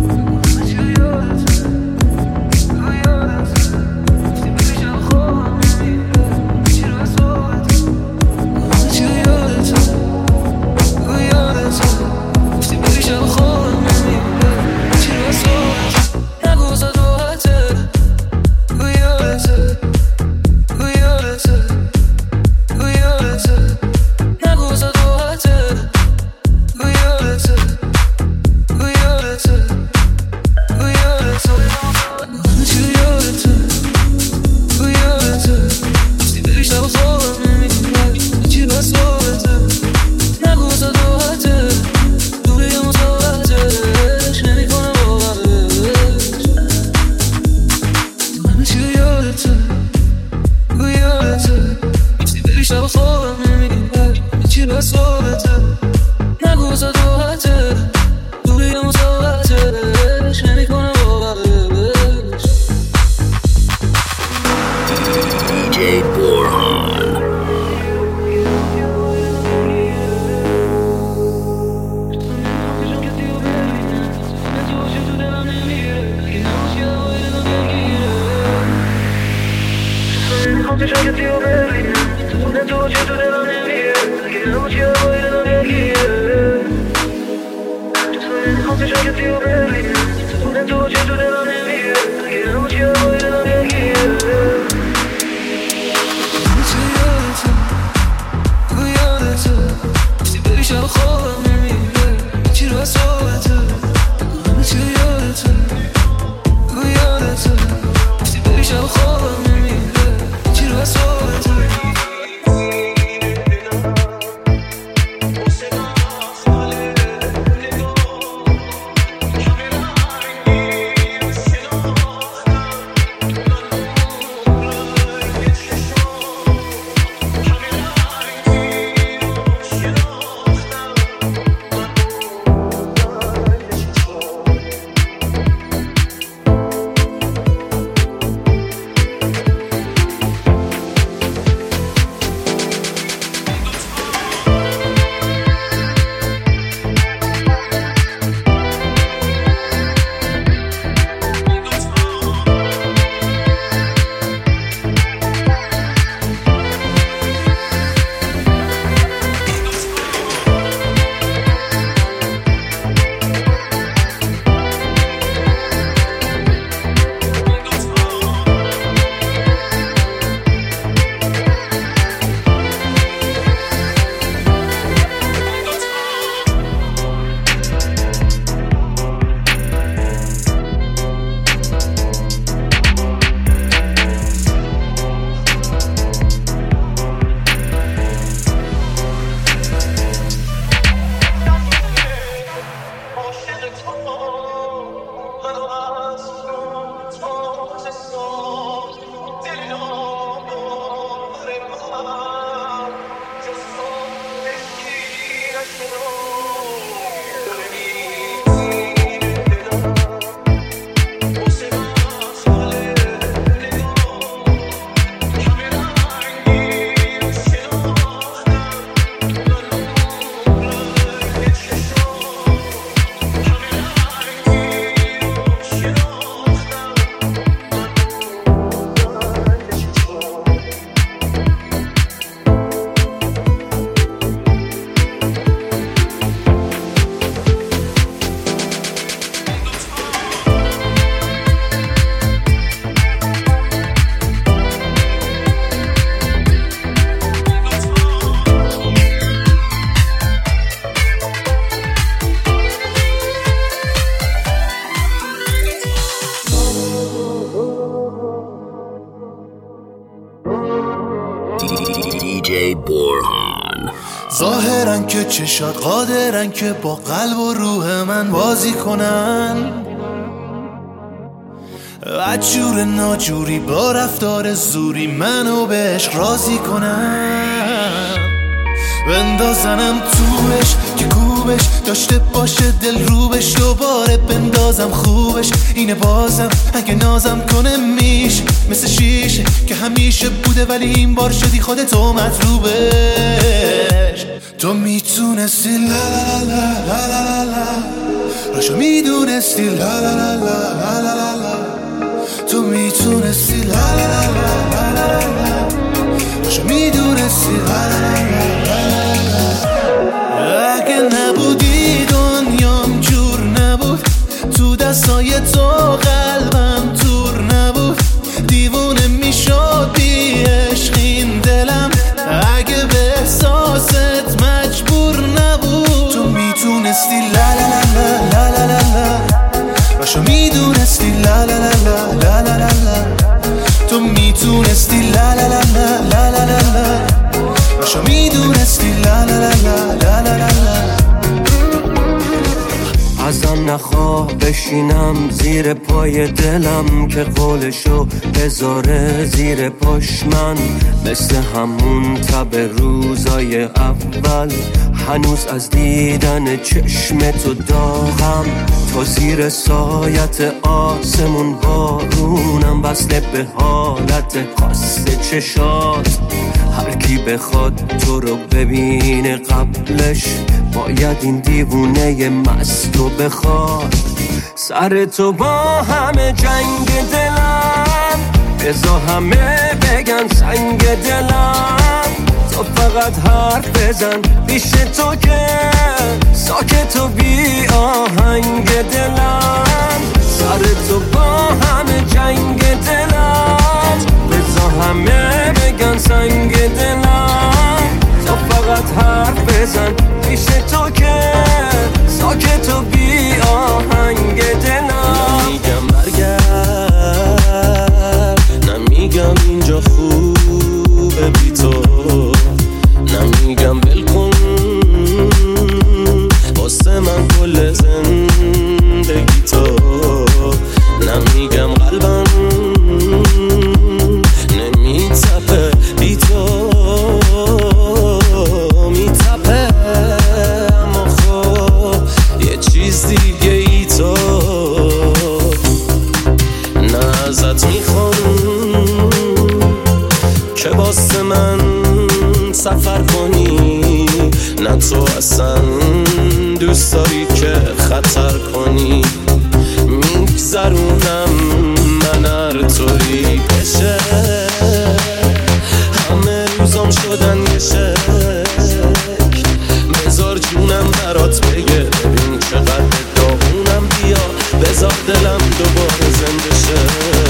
D J Borhan. برهان. ظاهرن که چشات قادرن که با قلب و روح من بازی کنن، عجور ناجوری با رفتار زوری منو به عشق راضی کنن، بندازنم توش که کوبش داشته باشه دل روبش، دوباره بندازم خوبش اینه بازم اگه نازم کنه میشه مثل شیشه که همیشه بوده ولی این بار شدی خودتو مطلوبش. تو میتونستی لا لا لا لا لا لا راشو میدونستی لا لا لا لا لا لا، تو میتونستی لا لا لا لا لا لا راشو میدونستی لا لا لا لا. اگه نبودی دنیام جور نبود، تو دستای تو قلبم تور نبود، دیوونه میشد بی عشق این دلم اگه به احساست مجبور نبود. تو میتونستی لا لا لا لا لا لا لا راشو میدونستی لا لا لا لا لا لا لا، تو میتونستی لا لا لا لا لا لا لا راشو میدونستی لا لا لا لا لا لا لا. ازم نخواه بشینم زیر پای دلم که قولشو بذاره زیر پاش، من مثل همون تب روزای اول هنوز از دیدن چشم تو داغم، تو زیر سایت آسمون بارونم وصله به حالت خاص چشات، هر کی بخواد تو رو ببینه قبلش باید این دیوونه مستو بخواد. سر تو با همه جنگ دلم بذار همه بگن سنگ دلم، تو فقط حرف بزن پیش تو که ساکت و بی آهنگ دلم. سر تو با همه جنگ دلم بذار همه بگن سنگ دلم، تو فقط حرف بزن پیش تو که ساکت و بی آهنگ دلم. نمیگم برگرد، نمیگم اینجا خوبه بی تو، نمیگم بلکن واسه من کل زندگی تو، نمیگم قلبم نمیتپه بی تو میتپه، اما خب یه چیز دیگه ای تو نه ازت میخوام که واسه من سفر کنی، نه تو اصلا دوست داری که خطر کنی، میگذرونم من هر طوری بشه، همه روزام شدن یه شکل، بذار جونم برات بگه ببین چقدر داغونم، بیا بذار دلم دوباره زنده شه.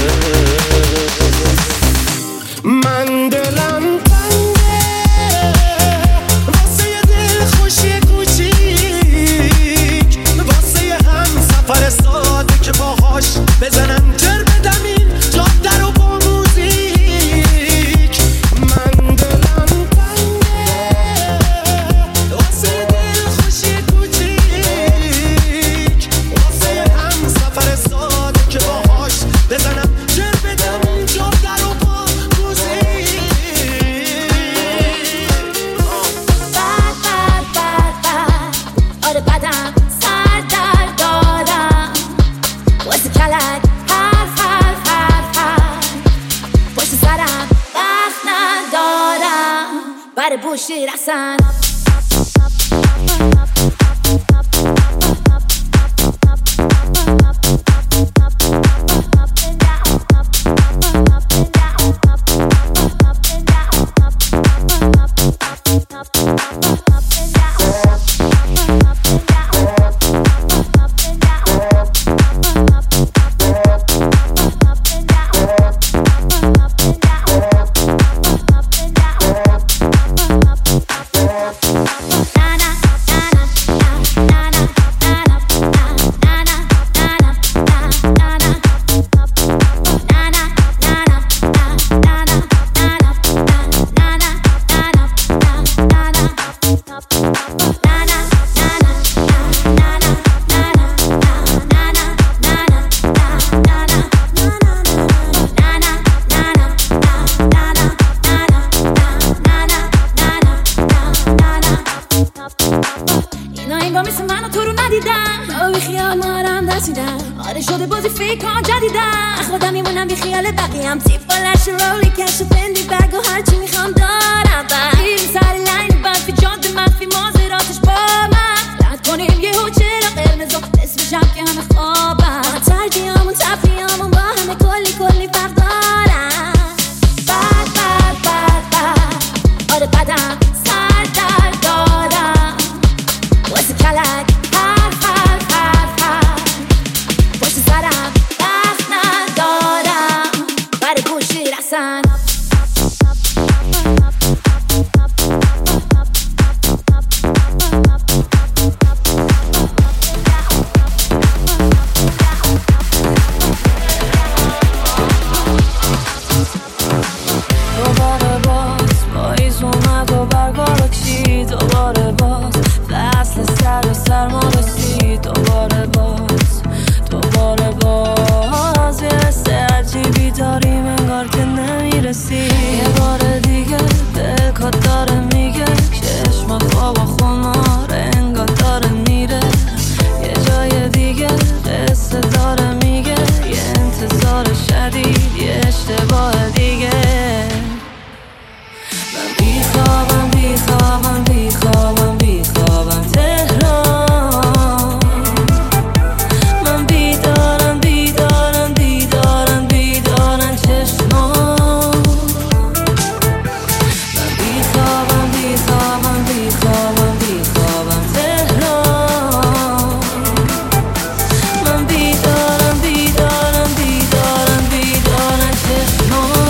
من دلم تنگه واسه یه دل خوشی کوچیک، واسه یه هم سفر ساده که باهاش بزنم جر بدم این جاده رو با موزیک. من دلم تنگه واسه یه دل خوشی کوچیک، واسه یه هم سفر ساده که باهاش بزنم جر بدم این جاده رو با bullshit, I sign up. Yeah. خیال مارم رسیدم آره شده بازی فکر کن جدیدم خودم میمونم بی خیال بقیم تیپ فلش رولی کش و فندی بگ و هرچی میخوام دارم بریم سر لین منفی جاده منفی مازراتش با من رد کنیم یه هو چرا قرمز و نصف شب که همه خوابم ترجیحامون تفریحامون با همه کلی کلی فرق دارم بد بد بد بد آره بدم سر در دارم واسه کلک هر هر هر هر پشت سرم وقت ندارم برای گوشی رسن دوباره باز پاییز اومد و برگارو چی دوباره باز فصل سر و سرما رسید دوباره باز دوباره باز یه حس عجیبی داریم انگار که نمیرسی یه بار دیگه دلکات داره میگه چشم خواب و خمار انگار داره میره یه جای دیگه قصه داره میگه یه انتظار شدید یه اشتباه دیگه من بیخوابم بیخوابم بیخوابم بیخوابم تهران من بیدارم بیدارم بیدارم بیدارم چشمان من بیخوابم بیخوابم بیخوابم بیخوابم تهران من بیدارم بیدارم بیدارم بیدارم چشمان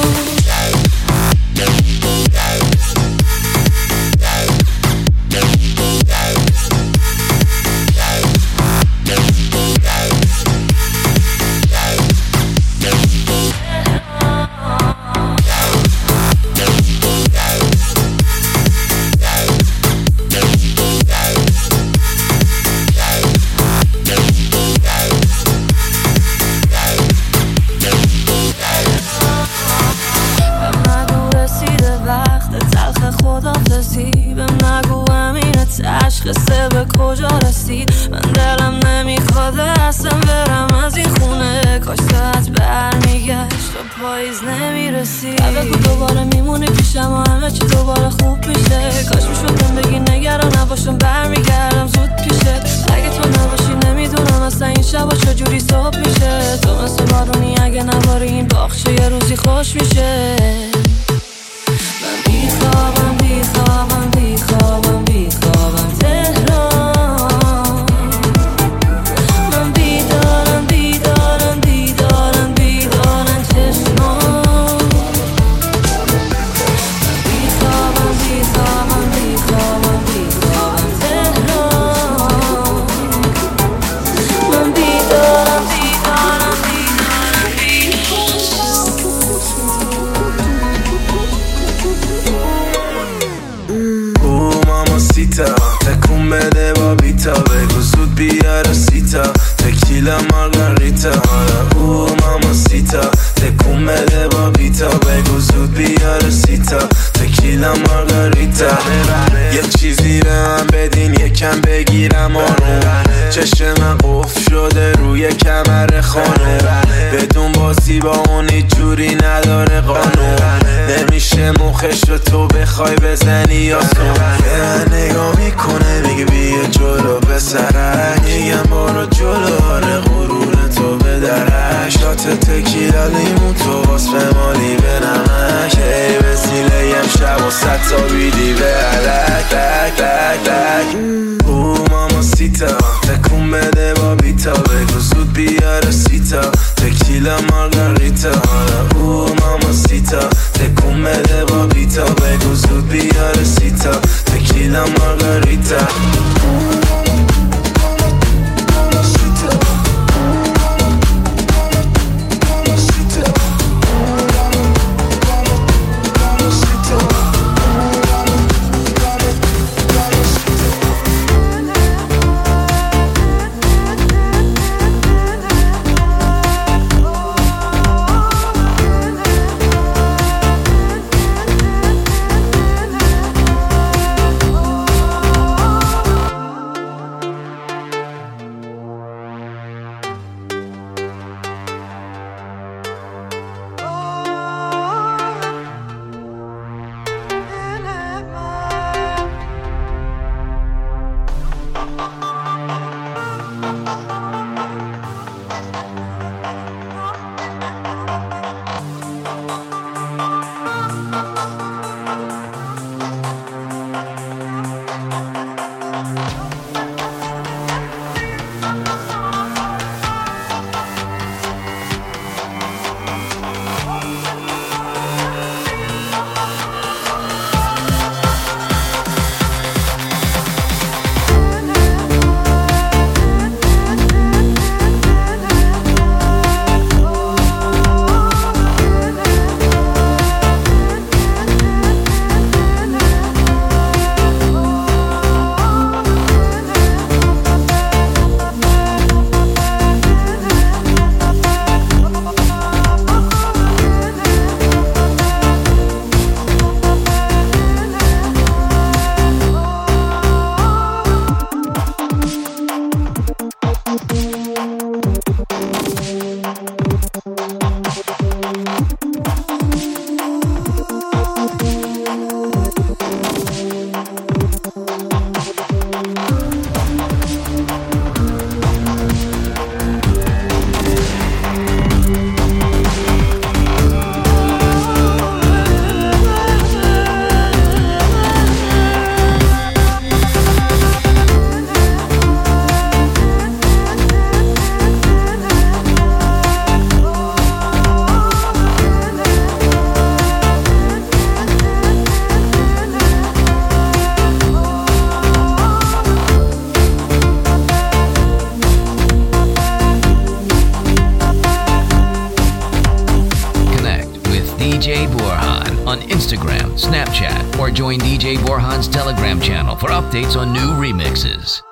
تشخیصه به کجا رسید من دلم نمیخواد اصلا برم از این خونه کاش ساعت برمیگشت و پاییز نمیرسید بگو دوباره میمونی پیشم و همه چی دوباره خوب میشه کاش میشدم بگی نگران نباشم برمیگردم زود پیشه اگه تو نباشی نمیدونم اصلا این شبا چجوری صبح میشه تو مثل بارونی اگه نباری این باخشه یه روزی خوش میشه من بیخوابم بیخوابم بیخوابم بیخوابم تهران من بیدارم بیدارم بیدارم بیدارم چشمان من بیخوابم بیخوابم بیخوابم بیخوابم تهران من بیدارم بیدارم بیدارم بیدارم تکون بده با بیتا بگو زود بیاره سیتا تکیلا مارگاریتا او ماما سیتا تکون بده با بیتا بگو زود بیاره سیتا تکیلا مارگاریتا یه چیزی به من بدین یکم بگیرم آروم چشم من قفل شده روی کمر خانم بدون بازی با اون هیچ جوری نداره قانون نمیشه مخش رو تو بخوای بزنی یا سون به من نگاه میکنه میگه بیا جلو به سرک میگم برو جلو آره غرور تو به درک شات تکیلا لیمون تو واسه مالی به نمک ای وسیله یم شب و ست تا بیدی به علک لک لک لک او ماما سیتا تکون بده با بیتا بگو زود بیاره سیتا تکیلا مارگاریتا او ماما سیتا تکون بده با بیتا بگو زود بیاره سیتا تکیلا مارگاریتا or join D J Borhan's Telegram channel for updates on new remixes.